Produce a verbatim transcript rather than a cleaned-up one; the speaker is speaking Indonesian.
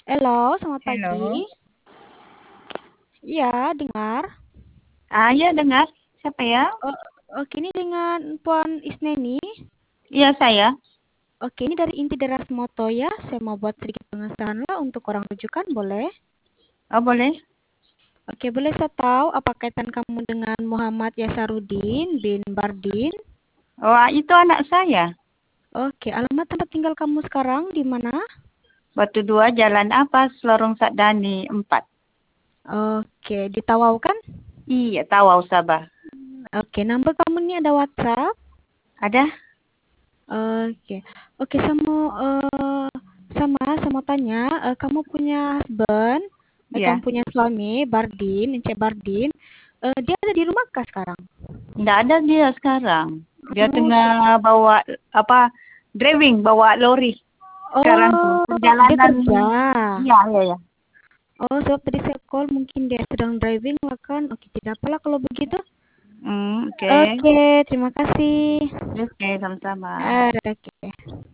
Halo, selamat pagi. Halo. Iya, dengar. Ah, ya dengar. Siapa ya? Oh, oke, ini dengan Puan Isneni. Iya saya. Oke, ini dari Inti Deras Moto ya. Saya mau buat sedikit pengesahan lah untuk orang rujukan, boleh? Oh boleh. Oke, boleh saya tahu apa kaitan kamu dengan Muhammad Yasarudin bin Bardin? Oh ah, itu anak saya. Oke, alamat tempat tinggal kamu sekarang di mana? Batu Dua Jalan apa? Lorong Sakdani empat. Oke, di Tawau kan? Iya, Tawau Sabah. Oke, nomor kamu ini ada WhatsApp? Ada? Oke, oke, saya mau eh, sama saya mau tanya, eh, kamu punya husband, eh, kamu Iya. punya suami, Bardin, Ence Bardin, eh, dia ada di rumah kah sekarang? Nggak ada dia sekarang. Dia Oke. tengah bawa apa? Driving, bawa lori sekarang tuh. Oh, dia Perjalanan. kerja. Iya, iya, iya. Oh, sebab tadi saya call mungkin dia sedang driving lah kan. Oke, tidak apalah kalau begitu. Hmm, oke. Oke, terima kasih. Oke, sama-sama. Eh, oke.